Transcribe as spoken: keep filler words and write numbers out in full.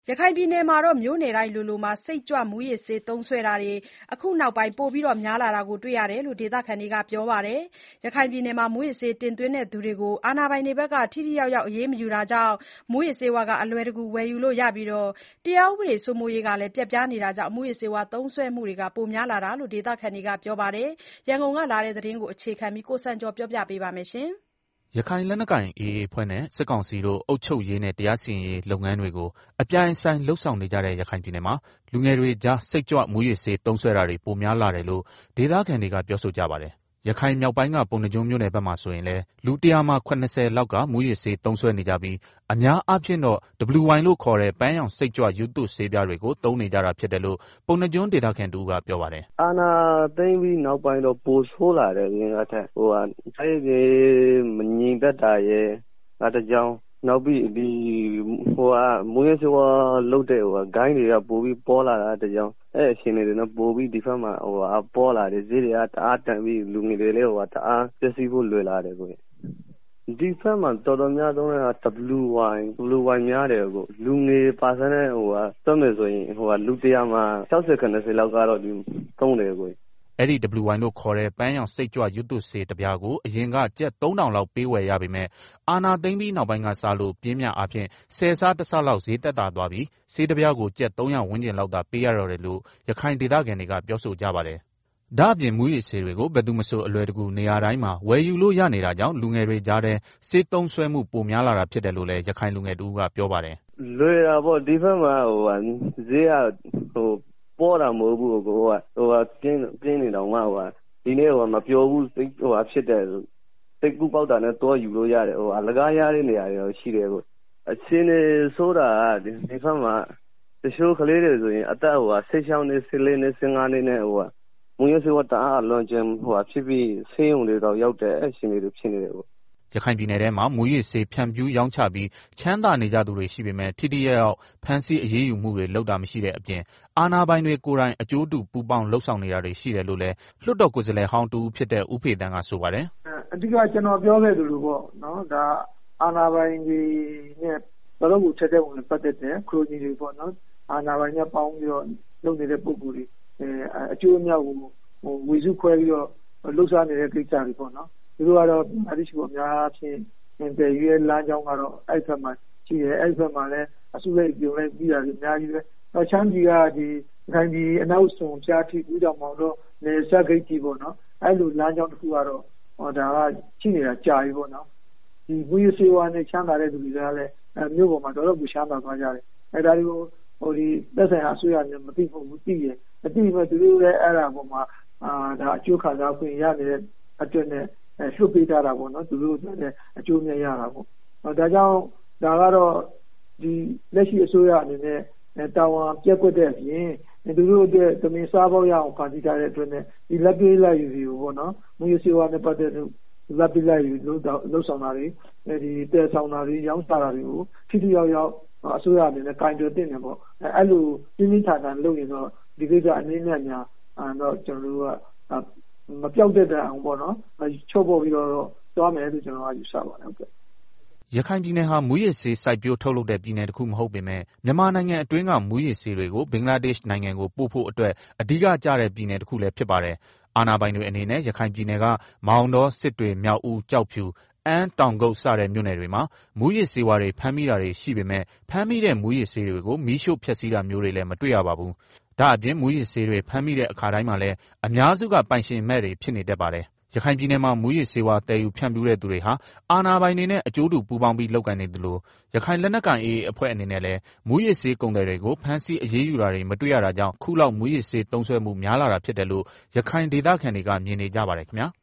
ရခိုင်ပြည်နယ်မှာမြို့နယ်တိုင်းလိုလိုမှာစိတ်ကြွမူးယစ်ဆေးသုံးစွဲတာတွေအခုနောက်ပိုင်းပိုများလာတာတွေ့ရတယ်လို့ဒေသခံတွေကပြောပါတယ်။ရခိုင်ပြည်နယ်မှာမူးယစ်ဆေးတင်သွင်းသူတွေကို အာဏာပိုင်တွေဘက်ကထိထိရောက်ရောက်အရေးမယူတာကြောင့်မူးယစ်ဆေးအလွယ်တကူဝယ်ယူလို့ရပြီး တရားဥပဒေစိုးမိုးရေးလည်းပျက်ပြားနေတာကြောင့်မူးယစ်ဆေးသုံးစွဲမှုတွေပိုများလာတာလို့ဒေသခံတွေကပြောပါတယ်။ရန်ကုန်ကလာတဲ့သတင်းကိုအခြေခံပြီးကိုစံကျော်ကပြောပြပါမယ်။ရခိုင်လက်နက်ကိုင် အေအေ အဖွဲ့နဲ့စစ်ကောင်စီတို့အုပ်ချုပ်ရေးနဲ့တရားစီရင်ရေးလုပ်ငန်းတွေကိုအပြိုင်အဆိုင်လုပ်ဆောင်နေကြတဲ့ရခိုင်ပြည်နယ်မှာလူငယ်တွေကြားစိတ်ကြွမူးယစ်ဆေးသုံးစွဲတာတွေပိုများလာတယ်လို့ဒေသခံတွေကပြောဆိုကြပါတယ်။ရခိုင်မြောက်ပိုင်းကပုဏ္ဏားကျွန်းမြို့နယ်ဘက်မှာဆိုရင်လည်းလူတရာမှာ၇၀လောက်ကမူးယစ်ဆေးသုံးစွဲနေကြပြီးအများအားဖြင့်တော့ ဒဘလူဝိုင် လို့ခေါ်တဲ့ပန်းရောင်စိတ်ကြွရူးသွပ်ဆေးပြားတွေကိုသုံးနေကြတာဖြစ်တယ်လို့ပုဏ္ဏားကျွန်းဒေသခံတဦးကပြောပါတယ်။အာဏာသိမ်းပြီးနောက်ပိုင်းတော့ပိုဆိုးလာတယ်အရင်ကထက်ဟိုဟာစိတ်တွေမငြိမ်သက်တာရဲ့ငါတကြောင်နောက်ပြီးဒီဟိုဟာမွေးစောလုပ်တဲ့ဟိုဟာဂိုင်းတွေကပိုပြီးပေါ်လာတာတကြောင်အဲ့အရှင်တွေတော့ပိုပြီးဒီဖက်မှာဟိုဟာပေါ်လာတယ်ဈေးတွေကတအားတန်ပြီးလူငယ်တွေလည်းဟိုဟာတအားပျက်စီးဖို့လွယ်လာတယ်ကိုဒီဖက်မှာတော်တော်များသုံးတဲ့ ဒဘလူဝိုင် ဒဘလူဝိုင်များတယ်ကိုလူငယ်ပါစတဲ့ဟိုဟာသုံးမယ်ဆိုရင်ဟိုဟာလူတရာမှာ၆၀ ၇၀လောက်ကတော့ဒီသုံးတယ်ကိုအဲ့ဒီ ဒဘလူဝိုင် လို့ခေါ်တဲ့ပန်းရောင်စိတ်ကြွရူးသွပ်ဆေးတစ်ပြားကိုအရင်ကကျပ်သုံးထောင်လောက်ပေးဝယ်ရပေမဲ့အာဏာသိမ်းပြီးနောက်ပိုင်းကစလို့ပြင်းပြအားဖြင့်ဆယ်ဆတစ်ဆလောက်ဈေးသက်သာသွားပြီးဆေးတစ်ပြားကိုကျပ်သုံးရာဝန်းကျင်လောက်သာပေးရတော့တယ်လို့ရခိုင်ဒေသခံတွေကပြောဆိုကြပါတယ်။ဒါ့အပြင်မူးယစ်ဆေးတွေကိုဘယ်သူမဆိုအလွယ်တကူနေရာတိုင်းမှာဝယ်ယူလို့ရနေတာကြောင့်လူငယ်တွေကြားထဲဆေးသုံးစွဲမှုပိုများလာတာဖြစ်တယ်လို့လည်းရခိုင်လူငယ်တဦးကပြောပါတယ်။လွယ်တာပေါ့ဒီဘက်မှာဟိုဈေးကဟိုပေါ်တာမဟုတ်ဘူးကိုဟိုကဟိုကပြင်းပြင်းနေတော့မှဟိုဒီနေ့ဟိုမပြောဘူးစိတ်ဟိုဖြစ်တယ်စိတ်ကူးပေါက်တာနဲ့တော့ယူလို့ရတယ်ဟိုအလကားရတဲ့နေရာတွေရှိတယ်ကိုအချင်းနေဆိုတာဒီဒီဖက်မှာတချို့ကလေးတွေဆိုရင်အသက်ဟိုဟာဆေးချောင်းနေဆေးလေးနေစင်ကားနေနဲ့ဟိုဟာမွေးစေဝတာအလွန်ကျန်ဟိုဟာဖြစ်ပြီးဆေးရုံတွေတော့ရောက်တယ်အရှင်တွေဖြစ်နေတယ်ကိုရခိုင်ပြည်နယ်ထဲမှာမူးယစ်ဆေးဖြန့်ဖြူးရောင်းချပြီးချမ်းသာနေကြသူတွေရှိပေမဲ့ထိထိရောက်ရောက်ဖမ်းဆီးအရေးယူမှုတွေလုပ်တာမရှိတဲ့အပြင်အာဏာပိုင်တွေကိုယ်တိုင်အကျိုးတူပူးပေါင်းလှုပ်ဆောင်နေတာတွေရှိတယ်လို့လည်းလွှတ်တော်ကိုယ်စားလှယ်ဟောင်းတဦးဖြစ်တဲ့ဦးဖေသန်းကဆိုပါတယ်အဓိကကျွန်တော်ပြောခဲ့သလိုပေါ့နော်ဒါအာဏာပိုင်တွေနဲ့ဘယ်လိုကိုထက်တဲ့ဝင်ပတ်သက်တဲ့ခရိုနီတွေပေါ့နော်အာဏာပိုင်နဲ့ပေါင်းပြီးတော့လုပ်နေတဲ့ပုံစံတွေအကျိုးအမြတ်ကိုဟိုဝေစုခွဲပြီးတော့လှုပ်ရှားနေတဲ့ကိစ္စတွေပေါ့နော်သူတို့ကတော့အတိရှိအများဖြင့်တယ်ရွေးလမ်းကြောင်းကတော့အဲ့ဘက်မှာရှိတယ်အဲ့ဘက်မှာလည်းအစုလိုက်ပြုံလိုက်ပြီးတာအများကြီးပဲတော့ချမ်းကြီးကဒီခိုင်ဒီအနောက်ဆုံးကြားထိဦးတော်မောင်တော့နေဆက်ဂိတ်ကြီးပေါ့နော်အဲ့လိုလမ်းကြောင်းတစ်ခုကတော့ဟောဒါကရှိနေတာကြာပြီပေါ့နော်ဒီဝီစီဝါနဲ့ချမ်းသာတဲ့သူတွေကလည်းမြို့ပေါ်မှာတော်တော်ကိုချမ်းသာသွားကြတယ်အဲ့ဒါတွေကိုဟိုဒီသက်ဆိုင်ရာအစိုးရနဲ့မသိဘူးမသိရင်အတိမဲ့သူတို့လည်းအဲ့ဒါပေါ်မှာအာဒါအကျိုးခံစားခွင့်ရနေတဲ့အတွက်နဲ့လွှတ်ပေးထားတာပေါ့နော်သူတို့လည်းအကျိုးမြတ်ရတာပေါ့ဒါကြောင့်ဒါကတော့ဒီလက်ရှိအစိုးရအနေနဲ့တာဝန်ပြက်ကွက်တဲ့အပြင်သူတို့အတွက်သမင်စားဖို့ရအောင်ပါတီထားတဲ့အတွက်နဲ့ဒီလက်ပြေးလိုက်ယူစီကိုပေါ့နော်မူရစီဝါနဲ့ပတ်သက်လို့လက်ပြေးလိုက်ယူလို့လို့ဆောင်တာတွေဒီတဲဆောင်တာတွေရောင်းစားတာတွေကိုထိထိရောက်ရောက်အစိုးရအနေနဲ့ကင်တွယ်တင်နေပေါ့အဲ့လိုပြင်းပြင်းထန်ထန်လုပ်ရင်တော့ဒီကိစ္စအနေနဲ့ညာတော့ကျွန်တော်တို့ကမပြောက်တဲ့အောင်ပေါ့နော်ချုပ်ပေါ်ပြီးတော့သွားမယ်လို့ကျွန်တော်ကယူဆပါတယ်ဟုတ်ကဲ့ရခိုင်ပြည်နယ်ဟာမူးယစ်ဆေးစိုက်ပျိုးထုတ်လုပ်တဲ့ပြည်နယ်တစ်ခုမဟုတ်ပေမဲ့မြန်မာနိုင်ငံအတွင်းကမူးယစ်ဆေးတွေကိုဘင်္ဂလားဒေ့ရှ်နိုင်ငံကိုပို့ဖို့အတွက်အဓိကကျတဲ့ပြည်နယ်တစ်ခုလည်းဖြစ်ပါတယ်။အာဏာပိုင်တွေအနေနဲ့ရခိုင်ပြည်နယ်ကမောင်တောစစ်တွေမြောက်ဦးကြောက်ဖြူအမ်းတောင်ကုတ်စတဲ့မြို့နယ်တွေမှာမူးယစ်ဆေးဝါးတွေဖမ်းမိတာတွေရှိပေမဲ့ဖမ်းမိတဲ့မူးယစ်ဆေးတွေကိုမီးရှို့ဖျက်ဆီးတာမျိုးတွေလည်းမတွေ့ရပါဘူး။ဒါအပြင်မူးယစ်ဆေးတွေဖမ်းမိတဲ့အခါတိုင်းမှာလည်းအများစုကပိုင်ရှင်မဲ့တွေဖြစ်နေတတ်ပါတယ်။ရခိုင်ပြည်နယ်မှာမူးယစ်ဆေးဝါးတည်ယူဖြန့်ဖြူးတဲ့သူတွေဟာအာဏာပိုင်တွေနဲ့အကျိုးတူပူးပေါင်းပြီးလုပ်ကိုင်နေသလိုရခိုင်လက်နက်ကိုင် အေအေ အဖွဲ့အနေနဲ့လည်းမူးယစ်ဆေးကုန်သည်တွေကိုဖမ်းဆီးအရေးယူတာတွေမတွေ့ရတာကြောင့်ခုလောက်မူးယစ်ဆေးသုံးစွဲမှုများလာတာဖြစ်တယ်လို့ရခိုင်ဒေသခံတွေကမြင်နေကြပါတယ်ခင်ဗျာ။